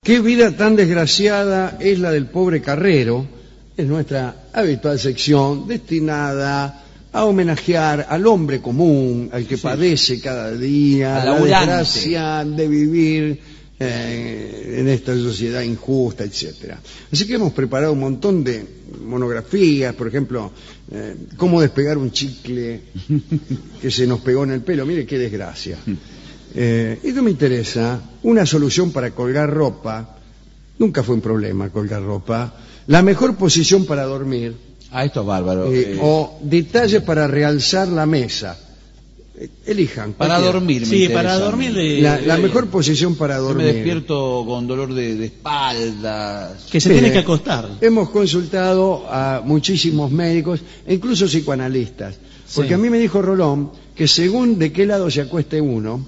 ¿Qué vida tan desgraciada es la del pobre carrero? Es nuestra habitual sección destinada a homenajear al hombre común, al que padece cada día la desgracia de vivir en esta sociedad injusta, etcétera. Así que hemos preparado un montón de monografías, por ejemplo, cómo despegar un chicle que se nos pegó en el pelo. Mire qué desgracia. Esto me interesa. Una solución para colgar ropa. Nunca fue un problema colgar ropa. La mejor posición para dormir. Esto es bárbaro. O detalles para realzar la mesa. Elijan. Para dormir, sí, para dormir. La mejor posición para dormir. Yo me despierto con dolor de espaldas. Que se tiene que acostar. Hemos consultado a muchísimos médicos e incluso psicoanalistas. Porque a mí me dijo Rolón que según de qué lado se acueste uno,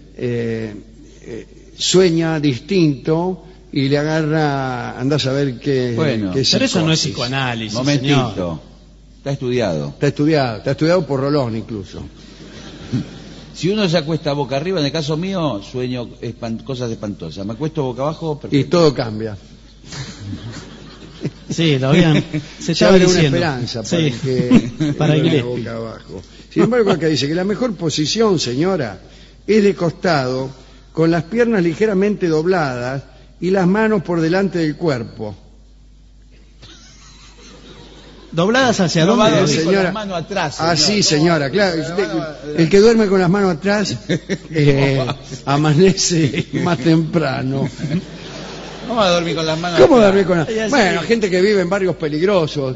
sueña distinto y le agarra, anda a saber qué. Bueno, qué pero eso no es psicoanálisis. Momentito. Señor. Está estudiado. Está estudiado por Rolón incluso. Si uno se acuesta boca arriba, en el caso mío, sueño cosas espantosas. Me acuesto boca abajo, perfecto. Y todo cambia. Sí, lo habían. Se Se estaba abre una diciendo. esperanza para Sí. que para duerma boca abajo. Sin embargo, acá dice que la mejor posición, señora, es de costado, con las piernas ligeramente dobladas y las manos por delante del cuerpo. Dobladas hacia No va a dónde. dormir con señora. las manos atrás. Señor. Así, señora, claro. El que duerme con las manos atrás amanece más temprano. ¿Cómo va a dormir con las manos ¿Cómo atrás? dormir con las... Bueno, gente que vive en barrios peligrosos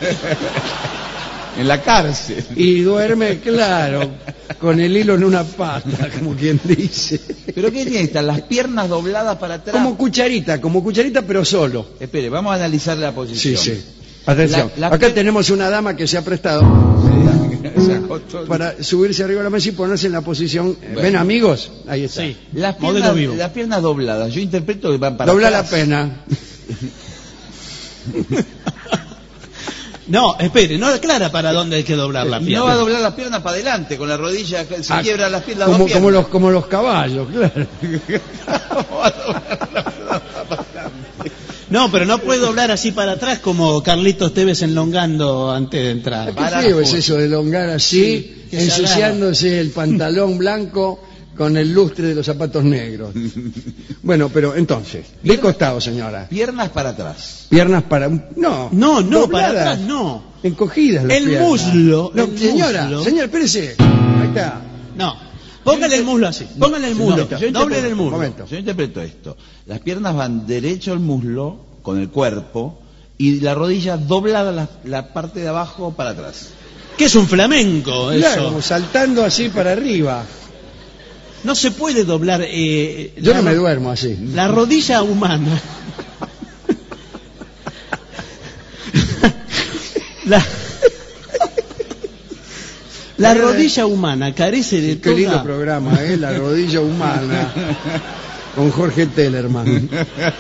En la cárcel. y duerme, claro, con el hilo en una pata, como quien dice. ¿Pero qué tiene esta? Las piernas dobladas para atrás. Como cucharita, pero solo. Espere, vamos a analizar la Sí, posición. sí. Atención, La acá tenemos una dama que se ha prestado Se acostó. para subirse arriba de la mesa y ponerse en la posición. Bueno. ¿Ven, amigos? Ahí está. Sí. Las Modelo vivo. piernas dobladas. Yo interpreto que van para Dobla la atrás. pena. No, espere, no aclara para dónde hay que doblar la pierna. No va a doblar las piernas para adelante, con la rodilla se quiebra las piernas. Como los caballos, claro. No, pero no puede doblar así para atrás como Carlitos Tevez enlongando antes de entrar. Qué feo es eso de elongar así, que se ensuciándose el pantalón blanco con el lustre de los zapatos negros. Bueno, pero entonces, de costado, señora. Piernas para atrás. Piernas para... No, No, dobladas, para atrás no. encogidas las El piernas. muslo, No, el señora, muslo. señora, espérese. Ahí está. No. Póngale el muslo así. Póngale el muslo. Doble el muslo. Momento. Yo interpreto esto. Las piernas van derecho al muslo con el cuerpo y la rodilla doblada la parte de abajo para atrás. ¿Qué es un flamenco eso? Claro, como saltando así para arriba. No se puede doblar. Yo no me duermo así. La rodilla humana. La rodilla humana carece de Qué lindo toda... programa, ¿eh? La rodilla humana. Con Jorge Tellerman.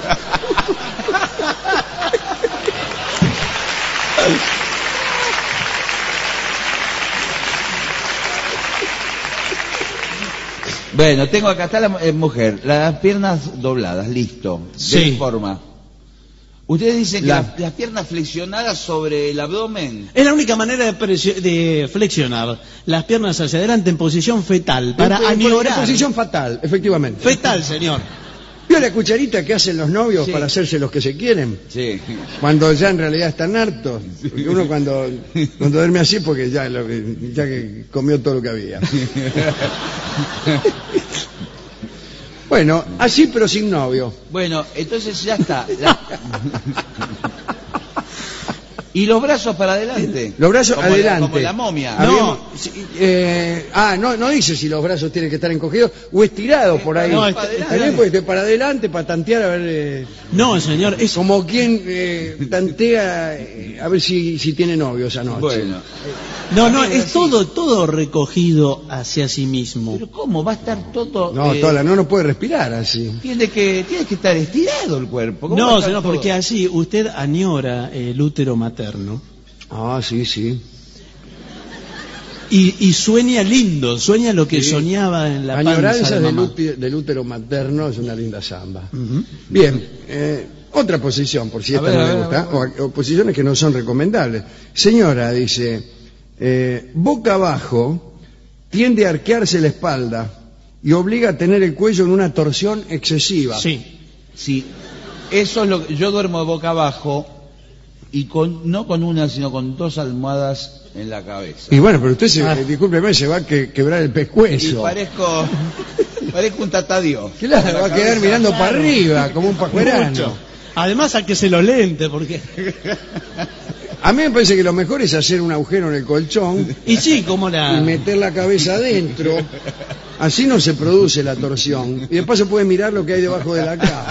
Bueno, tengo acá, está la mujer, las piernas dobladas, listo. Sí. ¿De qué forma? Ustedes dicen que La- las piernas flexionadas sobre el abdomen. Es la única manera de flexionar las piernas hacia adelante en posición fetal para En añorar. posición fatal, efectivamente. Fetal, señor. ¿Vio la cucharita que hacen los novios Sí. para hacerse los que se quieren? Sí. Cuando ya en realidad están hartos. Porque uno cuando duerme así porque ya que comió todo lo que había. Bueno, así pero sin novio. Bueno, entonces ya está. Y los brazos para adelante. Los brazos Como adelante. como la momia. Habíamos- no dice si los brazos tienen que estar encogidos o estirados por ahí. No, También para adelante. puede estar para adelante, para tantear a ver... No, señor, es como quien tantea a ver si tiene novio esa noche. Bueno. no, es todo recogido hacia sí mismo. Pero ¿cómo va a estar todo? No, no puede respirar así. Tiene que estar estirado el cuerpo. ¿Cómo va a No, estar señor, todo? porque así usted añora el útero materno. Ah, sí, sí. Y sueña lindo, sueña lo que soñaba en la panza Añoranzas de mamá. del útero materno es una linda samba. Bien, otra posición, por si esta no le gusta, o posiciones que no son recomendables. Señora, dice, boca abajo tiende a arquearse la espalda y obliga a tener el cuello en una torsión excesiva. Sí. Sí, eso es lo que yo duermo boca abajo y no con una, sino con 2 almohadas en la cabeza. Y bueno, pero usted, discúlpeme, se va a quebrar el Y pescuezo. parezco un tatadiós. Claro, va a quedar mirando para arriba, como un pajuerano. Mucho. Además, a que se lo lente, porque... A mí me parece que lo mejor es hacer un agujero en el colchón Y sí, como y meter la cabeza adentro. Así no se produce la torsión. Y después se puede mirar lo que hay debajo de la cama.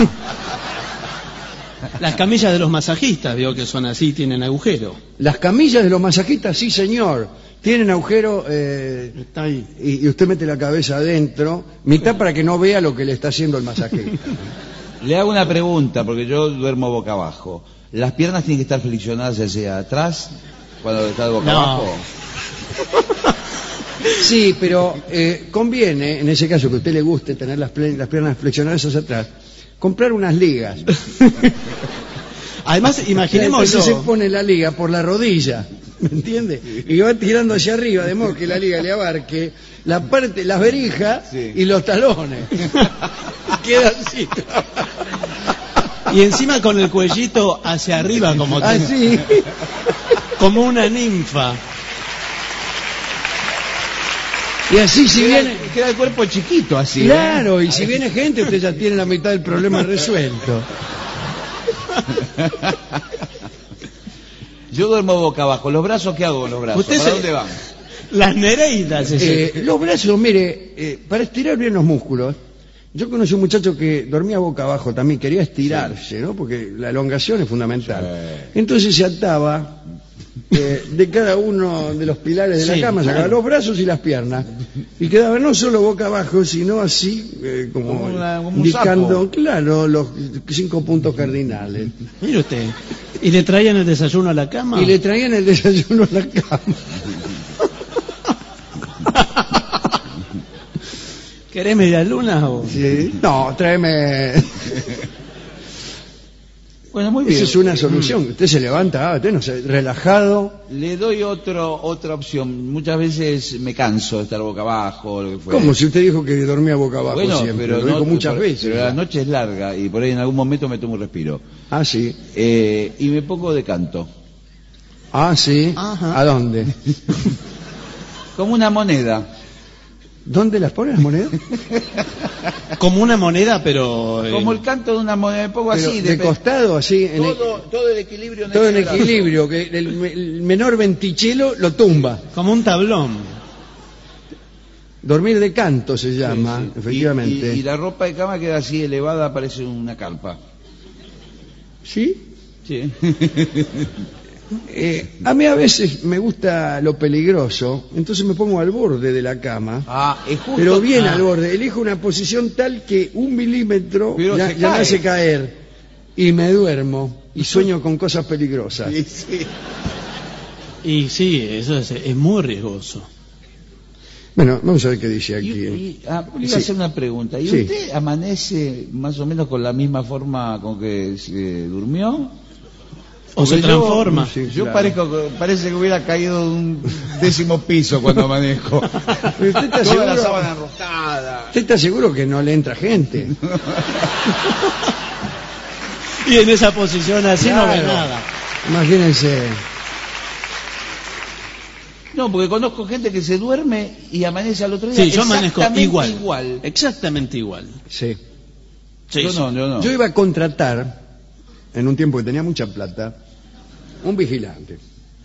las camillas de los masajistas, veo que son así, tienen agujero. Las camillas de los masajistas, sí señor, tienen agujero Está ahí. y usted mete la cabeza adentro, mitad para que no vea lo que le está haciendo el masajista. Le hago una pregunta, porque yo duermo boca abajo. ¿Las piernas tienen que estar flexionadas hacia atrás cuando está de boca No. abajo? Sí, pero conviene, en ese caso que a usted le guste tener las piernas flexionadas hacia atrás, comprar unas ligas. Además, imaginémoslo. Entonces se pone la liga por la rodilla, ¿me entiende? Y va tirando hacia arriba, de modo que la liga le abarque la parte, las verijas y los talones. Queda así. Y encima con el cuellito hacia arriba, como, Así. como una ninfa. Y así si viene... Queda el cuerpo chiquito así. Claro, y si viene gente, usted ya tiene la mitad del problema resuelto. Yo duermo boca abajo. ¿Los brazos qué hago con los brazos? Usted ¿Para se- dónde van? Las nereidas. Los brazos, mire, para estirar bien los músculos, yo conocí un muchacho que dormía boca abajo también, quería estirarse, ¿no? Porque la elongación es fundamental. Entonces se ataba de cada uno de los pilares de la Sí, cama, sacaba claro. los brazos y las piernas, y quedaba no solo boca abajo, sino así, como como un indicando, sapo. claro, los 5 puntos cardinales. Mire usted. ¿Y le traían el desayuno a la cama? Y le traían el desayuno a la cama. ¿Querés media luna o...? Sí. No, tráeme... Bueno, muy bien. Esa es una solución. Usted se levanta, usted no sé, relajado. Le doy otra opción. Muchas veces me canso de estar boca abajo. Lo que fuera. ¿Cómo? Si usted dijo que dormía boca abajo Bueno, siempre. pero Lo dijo no, muchas pero- veces. Pero la noche es larga y por ahí en algún momento me tomo un respiro. Ah, sí. Y me pongo de canto. Ah, sí. Ajá. ¿A dónde? Como una moneda. ¿Dónde las pone las monedas? Como una moneda, pero... Como el canto de una moneda. Me pongo Pero así. de costado, así. Todo el equilibrio. Todo en el brazo. equilibrio. Que el menor ventichelo lo tumba. Como un tablón. Dormir de canto se llama, Sí, sí. efectivamente. Y la ropa de cama queda así elevada, parece una carpa. ¿Sí? Sí. A mí a veces me gusta lo peligroso, entonces me pongo al borde de la cama. Es justo. Pero bien al borde, elijo una posición tal que 1 milímetro Pero ya se me cae. hace caer y me duermo y sueño con cosas peligrosas. Sí, sí. Y sí, eso es muy riesgoso. Bueno, vamos a ver qué dice aquí. Le iba a Sí. hacer una pregunta. ¿Y Sí. usted amanece más o menos con la misma forma con que se durmió? O se Porque yo- transforma. Sí, Yo claro. parece que hubiera caído de un 10º piso cuando amanezco. Pero usted está Toda la seguro- sábana enroscada. ¿Usted está seguro que no le entra gente? Y en esa posición así no ve Claro. nada. Imagínense. No, porque conozco gente que se duerme y amanece al otro día. Sí, yo amanezco exactamente igual. Exactamente igual. Sí. Sí, Yo sí. no. Yo iba a contratar, en un tiempo que tenía mucha plata, un vigilante.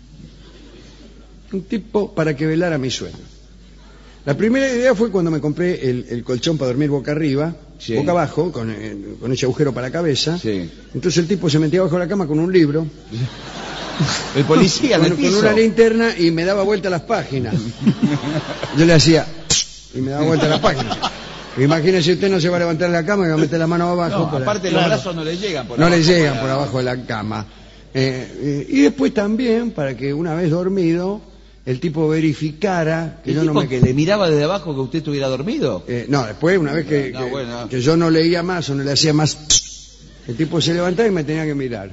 Un tipo para que velara mi sueño. La primera idea fue cuando me compré el colchón para dormir boca arriba, Sí. boca abajo, con ese agujero para la cabeza. Sí. Entonces el tipo se metía abajo de la cama con un libro, El policía en el con piso. una linterna y me daba vuelta las páginas. Yo le hacía y me daba vuelta las páginas. Imagínese, usted no se va a levantar de la cama y va a meter la mano abajo. No, para- aparte los brazos no le llegan por no le abajo, llegan para- por abajo de la cama. Y después también, para que una vez dormido, el tipo verificara que ¿El yo no tipo me... que le miraba desde abajo que usted estuviera dormido? No, después, una vez que yo no leía más o no le hacía más, el tipo se levantaba y me tenía que mirar.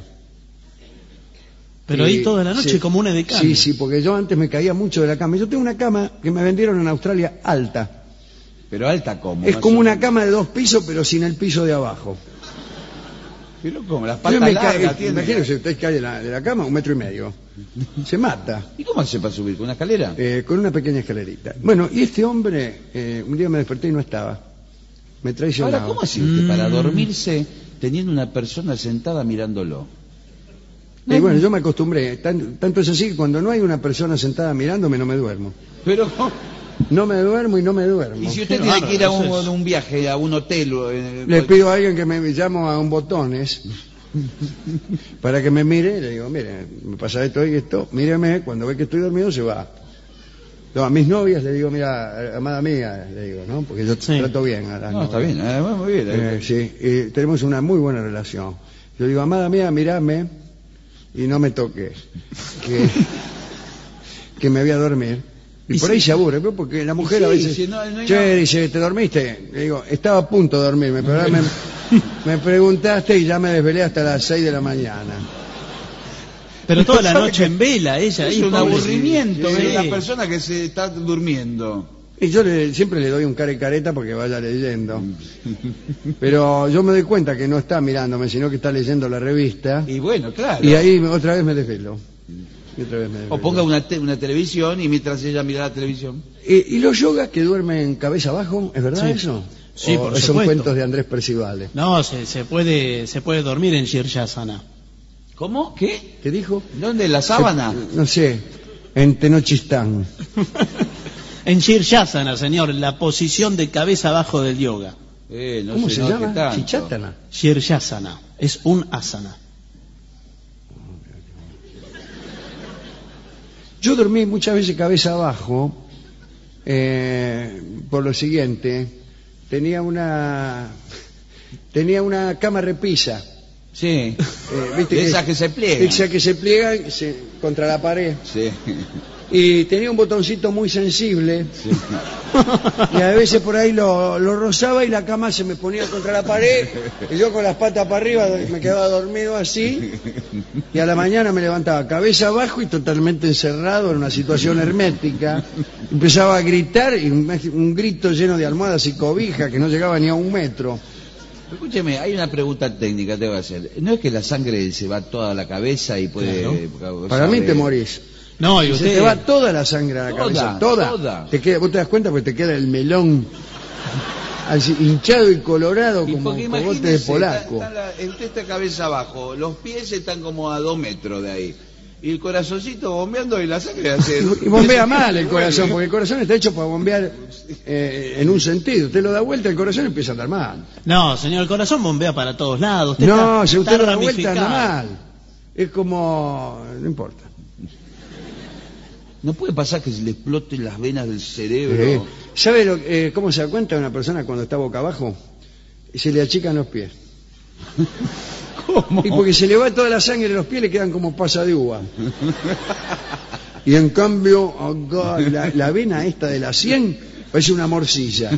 Pero ahí toda la noche sí, como una de cambio. Sí, porque yo antes me caía mucho de la cama. Yo tengo una cama que me vendieron en Australia alta. Pero alta como. Es como una cama de 2 pisos, pero sin el piso de abajo. Pero como las Yo patas me largas tiene. imagínese, usted cae de la cama 1,5 metros. Se mata. ¿Y cómo hace para subir? ¿Con una escalera? Con una pequeña escalerita. Bueno, y este hombre, un día me desperté y no estaba. Me traicionaba. Ahora, ¿cómo hace usted para dormirse teniendo una persona sentada mirándolo? Y bueno, yo me acostumbré. Tanto es así que cuando no hay una persona sentada mirándome, no me duermo. Pero, No me duermo y no me duermo. ¿y si usted Qué tiene bárbaro, que ir a entonces. un viaje, a un hotel? Le pido a alguien que me llamo a un botones para que me mire. Le digo, mire, me pasa esto y esto. Míreme, cuando ve que estoy dormido se va. No, a mis novias le digo, mira, amada mía, le digo, ¿no? Porque yo Sí. trato bien a las No, está novias. bien, muy bien. Sí, y tenemos una muy buena relación. Yo digo, amada mía, mírame y no me toques, que me voy a dormir. Y por ahí se aburre, ¿no? Porque la mujer sí, a veces, sí, no hay che, nada. dice, ¿te dormiste? Le digo, estaba a punto de dormirme, pero ahora me preguntaste y ya me desvelé hasta las 6 de la mañana. Pero toda la noche en vela, ella Es ahí. un pobre. aburrimiento Sí. ver a la persona que se está durmiendo. Y yo siempre le doy un cara y careta porque vaya leyendo. Pero yo me doy cuenta que no está mirándome, sino que está leyendo la revista. Y bueno, claro. Y ahí otra vez me desvelo. Y otra vez me desvelo. O ponga una televisión y mientras ella mira la televisión. ¿Y los yogas que duermen cabeza abajo? ¿Es verdad Sí. eso? Sí, ¿O por son supuesto. cuentos de Andrés Percivale? No, se puede dormir en Shirsasana. ¿Cómo? ¿Qué? ¿Qué dijo? ¿Dónde? ¿La sábana? No sé, en Tenochistán. En Shirsasana, señor, la posición de cabeza abajo del yoga. No ¿Cómo sé, se no, llama? ¿qué tanto? Chichatana. Shirsasana es un asana. Yo dormí muchas veces cabeza abajo por lo siguiente. Tenía una cama repisa. Sí. ¿Viste De esas que se pliegan. Esas que se pliegan contra la pared. Sí. Y tenía un botoncito muy sensible. Sí. Y a veces por ahí lo rozaba y la cama se me ponía contra la pared y yo con las patas para arriba me quedaba dormido así y a la mañana me levantaba cabeza abajo y totalmente encerrado en una situación hermética. Empezaba a gritar y un grito lleno de almohadas y cobijas que no llegaba ni a 1 metro. Escúcheme, hay una pregunta técnica que te voy a hacer. ¿No es que la sangre se va toda a la cabeza y puede... Para mí te morís. No, y Se usted... te va toda la sangre a la cabeza, toda. Te queda, vos te das cuenta porque te queda el melón así, hinchado y colorado Y como porque cogote de imagínese, polaco. usted está cabeza abajo, los pies están como a 2 metros de ahí. Y el corazoncito bombeando y la sangre hace... Y bombea mal el corazón, porque el corazón está hecho para bombear en un sentido. Usted lo da vuelta, el corazón empieza a andar mal. No, señor, el corazón bombea para todos lados. Usted No, si está usted lo da vuelta, anda ramificado. mal. Es como... no importa. No puede pasar que se le exploten las venas del cerebro. ¿Sabe cómo se da cuenta una persona cuando está boca abajo? Se le achican los pies. ¿Cómo? Y porque se le va toda la sangre de los pies, le quedan como pasa de uva. Y en cambio, acá, la vena esta de la 100 parece una morcilla.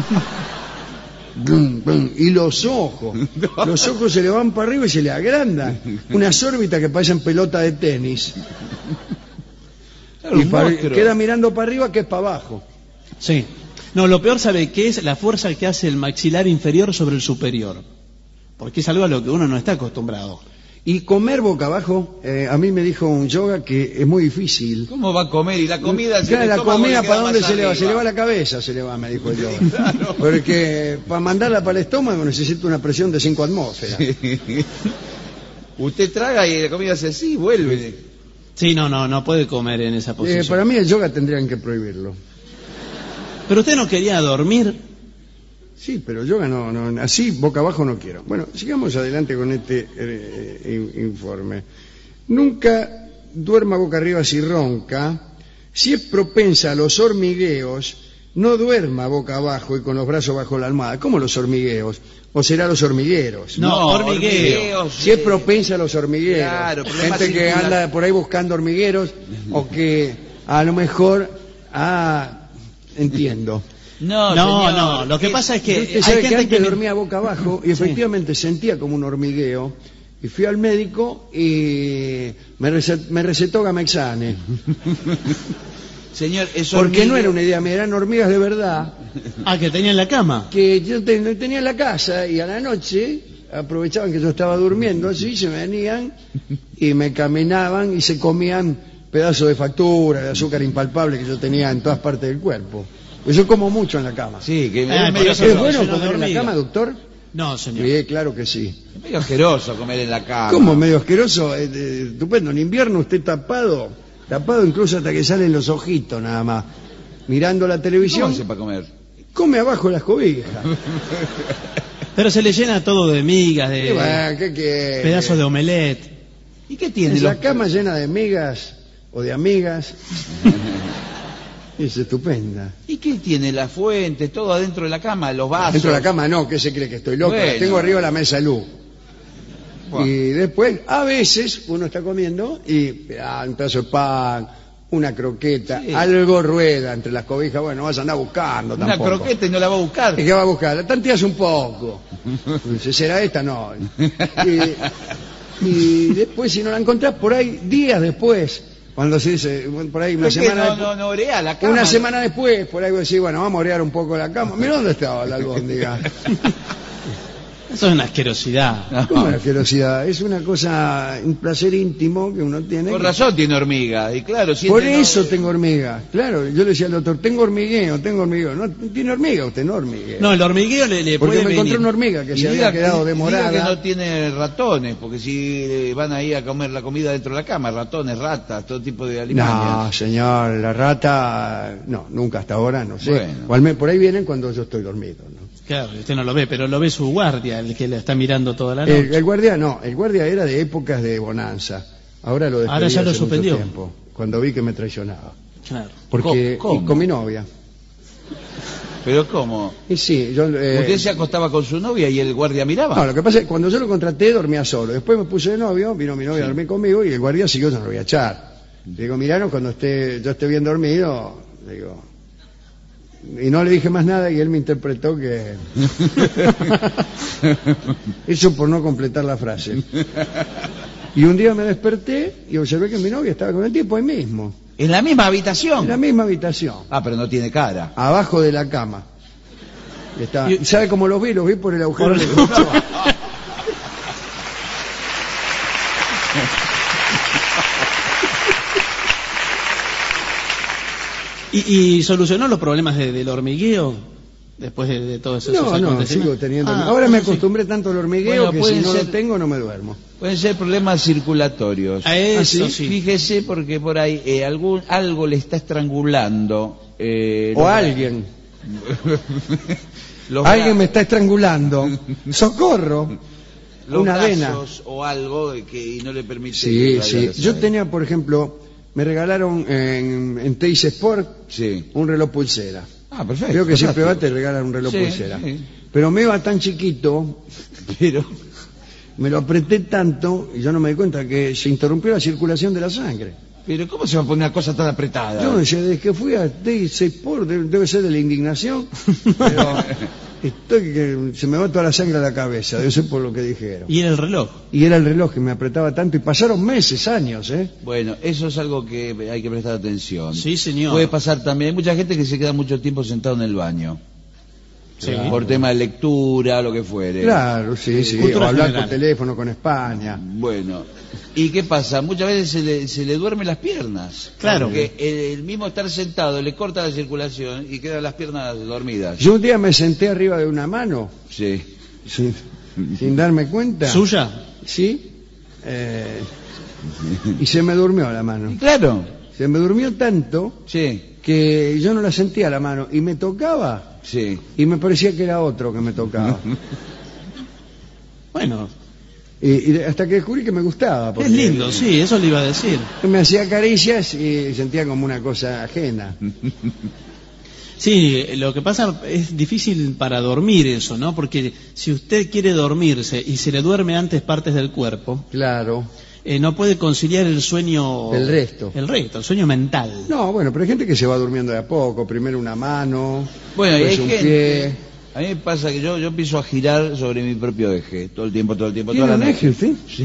Blum, blum. Y los ojos se le van para arriba y se le agrandan. Unas órbitas que parecen pelota de tenis. Claro, Y un monstruo. queda mirando para arriba que es para abajo. Sí. No, lo peor, ¿sabe qué es? La fuerza que hace el maxilar inferior sobre el superior. Porque es algo a lo que uno no está acostumbrado. Y comer boca abajo, a mí me dijo un yoga que es muy difícil. ¿Cómo va a comer? Y la comida... Claro, la comida, ¿para dónde se le va? va? Se le va a la cabeza, se le va, me dijo el yoga. Claro. Porque para mandarla para el estómago necesita una presión de 5 atmósferas. Usted traga y la comida hace así, vuelve. Sí, no puede comer en esa posición. Para mí el yoga tendrían que prohibirlo. Pero usted no quería dormir. Sí, pero yoga no, así boca abajo no quiero. Bueno, sigamos adelante con este informe. Nunca duerma boca arriba si ronca. Si es propensa a los hormigueos, no duerma boca abajo y con los brazos bajo la almohada. ¿Cómo los hormigueos? ¿O será los hormigueros? No, hormigueo. Si es propensa a los hormigueros. Claro, problemas gente que anda por ahí buscando hormigueros o que A lo mejor, entiendo. No, lo que pasa es que Usted sabe hay que gente antes que dormía boca abajo y efectivamente sentía como un hormigueo. Y fui al médico y me recetó Gamexane. Señor, eso Porque no era una idea mía, eran hormigas de verdad. que tenía en la cama. Que yo tenía en la casa y a la noche aprovechaban que yo estaba durmiendo así, se venían y me caminaban y se comían pedazos de factura, de azúcar impalpable que yo tenía en todas partes del cuerpo. Pues yo como mucho en la cama. Sí, que Ah, es medio, por ¿Es eso bueno lleno de comer en la hormigas. cama, doctor? No, señor. Sí, claro que sí. medio asqueroso comer en la cama. ¿Cómo medio asqueroso? Estupendo. En invierno usted tapado incluso hasta que salen los ojitos nada más. Mirando la ¿Cómo televisión, hace para comer? come abajo las cobijas. Pero se le llena todo de migas, Y de bueno, ¿qué quiere? pedazos de omelette. ¿Y qué tiene? En la cama llena de migas o de amigas. Es estupenda. ¿Y qué tiene? La fuente, todo adentro de la cama, los vasos. Dentro de la cama no, ¿qué se cree que estoy loco? Bueno. La tengo arriba de la mesa de luz. Buah. Y después, a veces, uno está comiendo y un pedazo de pan, una croqueta, Sí. algo rueda entre las cobijas. Bueno, no vas a andar buscando Una tampoco. croqueta y no la va a buscar. ¿Y qué va a buscar? La tanteas un poco. Dice, ¿será esta? No. Y después, si no la encontrás, por ahí, días después, cuando se dice, por ahí una ¿Por qué semana no orea la cama? una semana después, por ahí vos decís, bueno, vamos a orear un poco la cama. Mira dónde estaba la albóndiga. Eso es una asquerosidad. ¿Cómo la asquerosidad? Es una cosa, un placer íntimo que uno tiene. Por razón tiene hormiga. Y claro, si Por este eso no- tengo hormiga. Claro, yo le decía al doctor, tengo hormigueo. No, tiene hormiga usted, no hormigueo. No, el hormigueo le Porque puede me encontré venir. una hormiga que y se diga había quedado diga demorada. que no tiene ratones, porque si van ahí a comer la comida dentro de la cama, ratones, ratas, todo tipo de No, alimañas. señor, la rata, no, nunca hasta ahora, no sé. Bueno. O al menos por ahí vienen cuando yo estoy dormido, ¿no? Claro, usted no lo ve, pero lo ve su guardia, el que le está mirando toda la noche. El guardia no, el guardia era de épocas de bonanza. Ahora lo despedí Ahora ya lo hace mucho suspendió. tiempo, cuando vi que me traicionaba. Claro. Porque ¿Cómo? y con mi novia. Pero ¿cómo? Y sí, yo ¿Usted se acostaba con su novia y el guardia miraba? no, lo que pasa es que cuando yo lo contraté dormía solo. Después me puse de novio, vino mi novia a dormir conmigo y el guardia siguió, yo no lo voy a echar. Le digo, miraron, cuando yo esté bien dormido, le digo. Y no le dije más nada y él me interpretó que... Eso por no completar la frase. Y un día me desperté y observé que mi novia estaba con el tipo ahí mismo, ¿En la misma habitación? en la misma habitación, Ah, pero no tiene cara. abajo de la cama. Y estaba- Y- ¿Sabe cómo los vi? Los vi por el agujero Por de el- techo. ¿Y solucionó los problemas del hormigueo después de todos esos No, acontecimientos? sigo teniendo. Ah, Ahora me sí. acostumbré tanto al hormigueo Bueno, que si pueden no ser- lo tengo no me duermo. Pueden ser problemas circulatorios. A eso ¿Ah, sí. Fíjese porque por ahí algo le está estrangulando. O alguien. Los Alguien me brazos, está estrangulando. ¡Socorro! los una vena. brazos o algo que no le permite. Sí, que sí. vaya a Yo hacer. tenía, por ejemplo, me regalaron en Teis Sport Sí. un reloj pulsera. Ah, perfecto. Creo que siempre fantástico. va te regalan un reloj Sí, pulsera. sí. Pero me iba tan chiquito, Pero me lo apreté tanto y yo no me di cuenta que se interrumpió la circulación de la sangre. ¿cómo se va a poner una cosa tan apretada? Yo decía, desde que fui a Teis Sport, debe ser de la indignación, pero estoy que se me va toda la sangre a la cabeza, debe ser por lo que dijeron. ¿Y era el reloj? Y era el reloj que me apretaba tanto y pasaron meses, años, ¿eh? Bueno, eso es algo que hay que prestar atención. Sí, señor. Puede pasar también. Hay mucha gente que se queda mucho tiempo sentado en el baño. Sí. Por tema de lectura, lo que fuere. Claro, sí, sí. O Cultura hablar general. por teléfono con España. Bueno, ¿y qué pasa? Muchas veces se le duermen las piernas. Claro. Porque el mismo estar sentado le corta la circulación y quedan las piernas dormidas. Yo un día me senté arriba de una mano, Sí. sin darme cuenta. ¿Suya? Sí. Y se me durmió la mano. Claro. Se me durmió tanto Sí, que yo no la sentía la mano. Y me tocaba sí. y me parecía que era otro que me tocaba. Bueno, Y hasta que descubrí que me gustaba. Porque es lindo, sí, eso le iba a decir. Me hacía caricias y sentía como una cosa ajena. Sí, lo que pasa es difícil para dormir eso, ¿no? Porque si usted quiere dormirse y se le duerme antes partes del cuerpo, Claro. no puede conciliar el sueño... El resto. El sueño mental. No, bueno, pero hay gente que se va durmiendo de a poco. Primero una mano, Bueno, y hay después un gente... pie. A mí me pasa que yo empiezo a girar sobre mi propio eje, todo el tiempo, toda ¿Tiene la un noche. eje usted? Sí.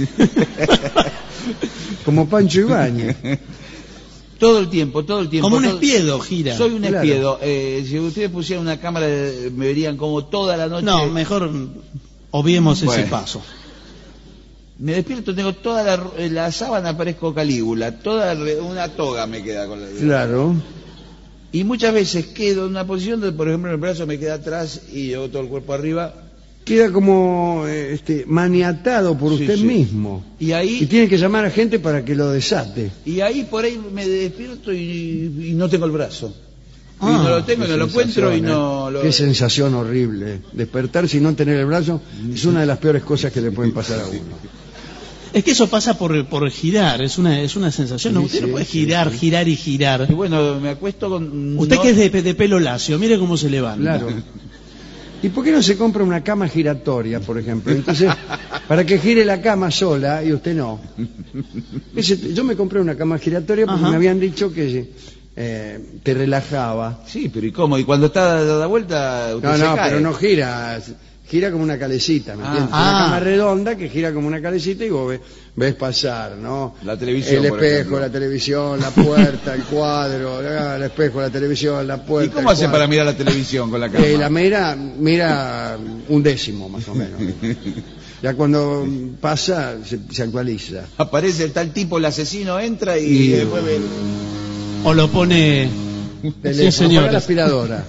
Como Pancho Ibáñez. Todo el tiempo. Como un espiedo gira. Soy un Claro. espiedo. Si ustedes pusieran una cámara, me verían como toda la noche. No, mejor obviemos Bueno. ese paso. Me despierto, tengo toda la sábana, parezco Calígula, una toga me queda con la... Claro. Y muchas veces quedo en una posición donde, por ejemplo, el brazo me queda atrás y llevo todo el cuerpo arriba. Queda como maniatado por Sí, usted sí. mismo. Y Y ahí tiene que llamar a gente para que lo desate. por ahí me despierto y no tengo el brazo. Y Ah, no lo tengo, no lo encuentro y no lo... Qué sensación horrible. Despertarse y no tener el brazo es una de las peores cosas que le pueden pasar a uno. Es que eso pasa por girar, es una sensación. Sí, Usted sí, no puede sí, girar, sí. girar y girar. Y bueno, me acuesto con... Usted no- que es de pelo lacio, mire cómo se levanta. Claro. ¿Y por qué no se compra una cama giratoria, por ejemplo? Entonces, para que gire la cama sola y usted no. Yo me compré una cama giratoria porque Ajá. me habían dicho que te relajaba. Sí, pero ¿y cómo? ¿Y cuando está dada vuelta usted No, se no, cae? pero no gira como una calecita, ¿me entiendes? Ah. Una cama redonda que gira como una calecita y vos ves pasar, ¿no? La televisión, El por espejo, ejemplo. la televisión, la puerta, el cuadro, el espejo, la televisión, la ¿Y puerta. cómo el hace cuadro. para mirar la televisión con la cama? La mira un décimo más o menos. Ya cuando pasa se actualiza. Aparece el tal tipo, el asesino, entra y, Y- después ve... O lo pone... Teléfono, señores. apaga la aspiradora.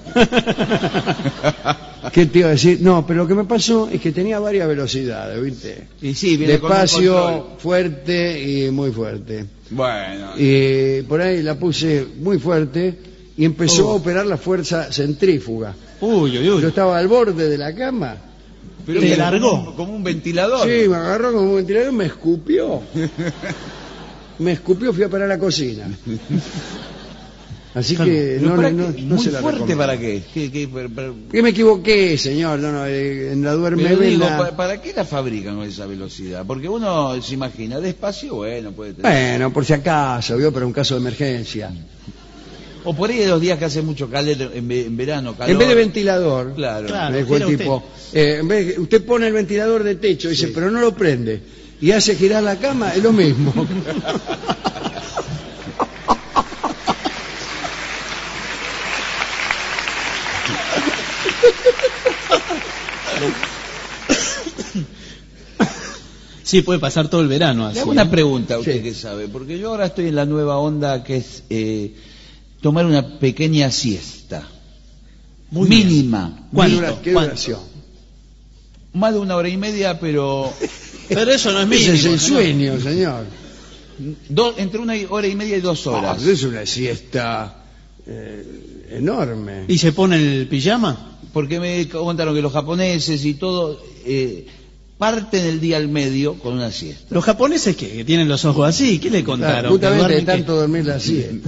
¿Qué te iba a decir? No, pero lo que me pasó es que tenía varias velocidades, ¿viste? Y sí, viene con un Despacio, control. fuerte y muy fuerte. Bueno, Y por ahí la puse muy fuerte y empezó a operar la fuerza centrífuga. Uy, uy, Yo uy. estaba al borde de la cama. pero te que largó. como un ventilador. Sí, me agarró como un ventilador y me escupió. Me escupió, fui a parar a la cocina. Así que Pero no, ¿para no, qué? no Muy se la fuerte, recomiendo. ¿para qué? Que me equivoqué, señor. No, en la duerme Pero digo, vela. ¿para qué la fabrican con esa velocidad? Porque uno se imagina, despacio, bueno, puede tener. Bueno, por si acaso, ¿vio? Para un caso de emergencia. O por ahí de los días que hace mucho calor, en verano, calor. En vez de ventilador, Claro. Claro. me dijo el gira tipo, en vez de- usted pone el ventilador de techo, dice, pero no lo prende. Y hace girar la cama, es lo mismo. Sí, puede pasar todo el verano Le así. hago una pregunta a usted Sí. que sabe, porque yo ahora estoy en la nueva onda que es tomar una pequeña siesta. Muy bien. mínima. ¿Cuánto? ¿Qué ¿Cuánto? duración? Más de 1 hora y media, pero Pero eso no es Ese mínimo. es el señor. sueño, señor. entre 1 hora y media y 2 horas. Ah, es una siesta enorme. ¿Y se pone el pijama? Porque me contaron que los japoneses y todo parten el día al medio con una siesta. ¿Los japoneses qué? ¿Que tienen los ojos así? ¿Qué le Claro, contaron? ¿Que justamente de duermen qué? tanto dormir la siesta.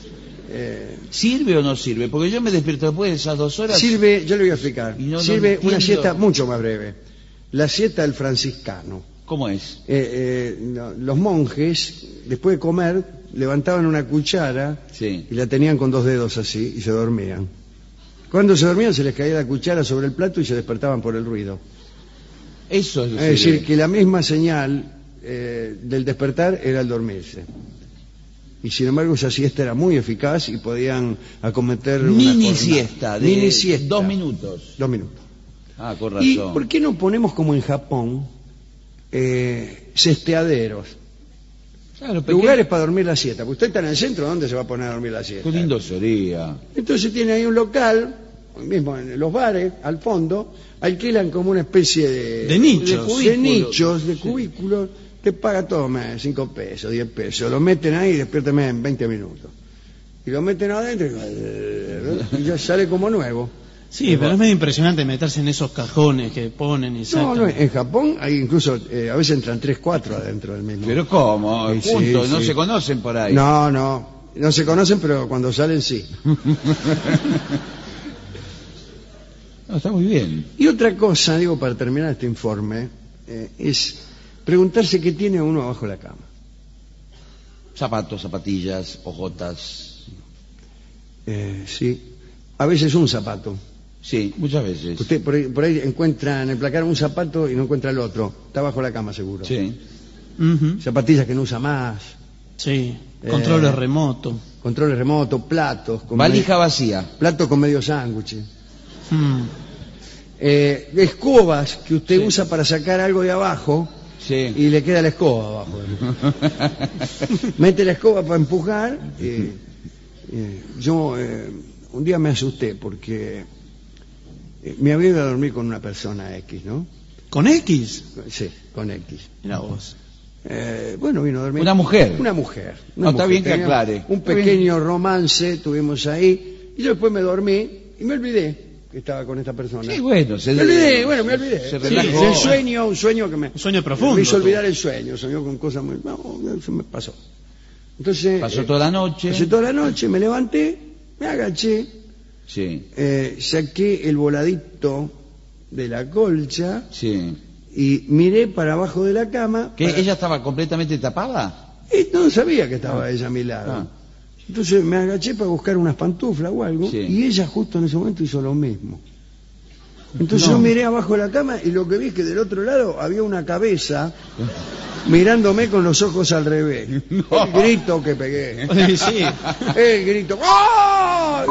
¿Sirve o no sirve? Porque yo me despierto después de esas 2 horas. Sirve, yo le voy a explicar, Y no sirve una entiendo. siesta mucho más breve. La siesta del franciscano. ¿Cómo es? Los monjes, después de comer, levantaban una cuchara Sí. y la tenían con 2 dedos así y se dormían. Cuando se dormían se les caía la cuchara sobre el plato y se despertaban por el ruido. Eso es. Es decir, que la misma señal del despertar era el dormirse. Y sin embargo esa siesta era muy eficaz y podían acometer una Mini jornada. siesta, de Mini siesta. 2 minutos. 2 minutos. Ah, con ¿Y razón. por qué no ponemos como en Japón cesteaderos? Claro, Lugares para dormir la siesta. Porque usted está en el centro, ¿dónde se va a poner a dormir la siesta? Qué lindo sería. Entonces tiene ahí un local, mismo en los bares, al fondo, alquilan como una especie De nichos. de nichos, de cubículos, te paga todo, 5 pesos, 10 pesos, lo meten ahí y despiérteme en 20 minutos. Y lo meten adentro y ya sale como nuevo. Sí, pero es medio impresionante meterse en esos cajones que ponen y sacan. No, en Japón hay incluso, a veces entran 3, 4 adentro del mismo. Pero ¿cómo? Sí, Juntos, sí, no sí. se conocen por ahí. No se conocen, pero cuando salen sí. No, está muy bien. Y otra cosa, digo, para terminar este informe, es preguntarse qué tiene uno abajo de la cama. Zapatos, zapatillas, ojotas. Sí. A veces un zapato. Sí, muchas veces. Usted por ahí encuentra en el placar un zapato y no encuentra el otro. Está bajo la cama seguro. Sí. Ujú. Zapatillas que no usa más. Sí, controles remotos. Controles remotos, platos. Valija vacía. Platos con medio sándwich. Mm. Escobas que usted Sí. usa para sacar algo de abajo Sí. y le queda la escoba abajo. Mete la escoba para empujar. Yo un día me asusté porque me había ido a dormir con una persona X, ¿no? ¿Con X? Sí, con X. Mira vos. Bueno, vino a dormir. ¿Una mujer? Una mujer. No, está bien que Tenía aclare. Un pequeño romance tuvimos ahí y yo después me dormí y me olvidé que estaba con esta persona. Sí, bueno, Me olvidé. Se Sí, relajó. el sueño, un sueño que me... Un sueño profundo. Me hizo tú. olvidar el sueño, soñó con cosas muy... No, eso me pasó. Entonces... Pasó toda la noche. Pasé toda la noche, me levanté, me agaché, Sí, saqué el voladito de la colcha sí. y miré para abajo de la cama. ¿Que para- ella estaba completamente tapada? Y no sabía que estaba ella a mi lado. Ah. Entonces me agaché para buscar unas pantuflas o algo Sí. y ella justo en ese momento hizo lo mismo. Entonces No. yo miré abajo de la cama y lo que vi es que del otro lado había una cabeza mirándome con los ojos al revés. No. El grito que pegué. Sí. El grito. ¡Ah!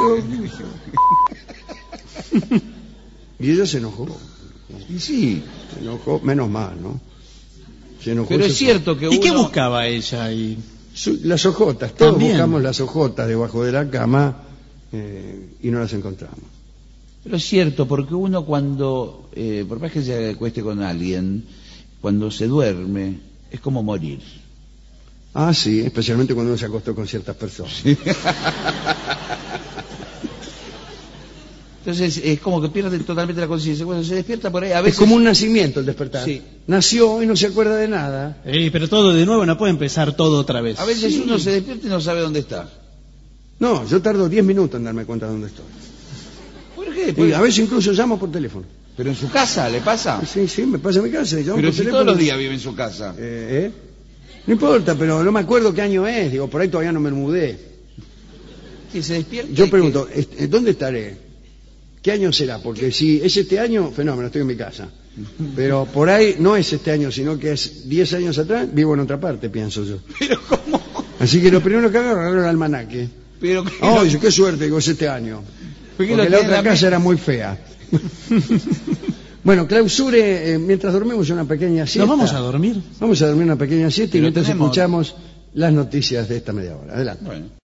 Y ella se enojó. Y sí. Se enojó, menos mal, ¿no? Se enojó. Pero y es se cierto que ¿Y qué uno... buscaba ella ahí? Las hojotas, todos También. buscamos las hojotas debajo de la cama y no las encontramos. Pero es cierto, porque uno cuando, por más que se acueste con alguien, cuando se duerme, es como morir. Ah, sí, especialmente cuando uno se acostó con ciertas personas. Entonces es como que pierde totalmente la conciencia. Cuando se despierta por ahí, a Es veces... como un nacimiento el despertar. Sí. Nació y no se acuerda de nada. Pero todo de nuevo, no puede empezar todo otra vez. A veces Sí. uno se despierta y no sabe dónde está. No, yo tardo 10 minutos en darme cuenta de dónde estoy. ¿Por qué? Y a veces incluso llamo por teléfono. ¿Pero en su casa le pasa? Sí, sí, me pasa en mi casa y llamo Pero por si teléfono. todos los días vive en su casa. No importa, pero no me acuerdo qué año es. Digo, por ahí todavía no me mudé. Y se despierta. Yo y pregunto, ¿dónde estaré? ¿Qué año será? Porque si es este año, fenómeno, estoy en mi casa. Pero por ahí no es este año, sino que es 10 años atrás, vivo en otra parte, pienso yo. ¿Pero cómo? Así que lo primero que hago es agarrar el almanaque. Pero que Oh, dice, qué suerte, digo, es este año. Porque Porque lo la tiene otra en la casa era muy fea. Bueno, clausure, mientras dormimos una pequeña siesta. ¿Nos vamos a dormir? Vamos a dormir una pequeña siesta y Pero mientras tenemos- escuchamos las noticias de esta media hora. Adelante. Bueno.